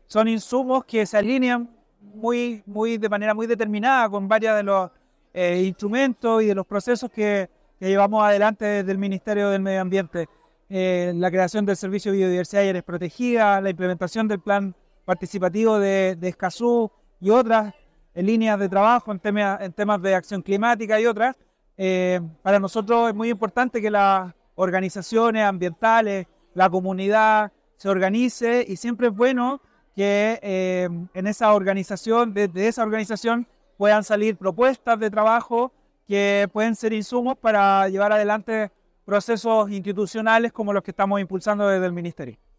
son insumos que se alinean de manera muy determinada con varios de los instrumentos y de los procesos que llevamos adelante desde el Ministerio del Medio Ambiente. La creación del Servicio de Biodiversidad y Áreas Protegidas, la implementación del Plan Participativo de Escazú y otras líneas de trabajo en temas de acción climática y otras. Para nosotros es muy importante que las organizaciones ambientales, la comunidad se organice y siempre es bueno que en esa organización, desde esa organización, puedan salir propuestas de trabajo que pueden ser insumos para llevar adelante procesos institucionales como los que estamos impulsando desde el Ministerio.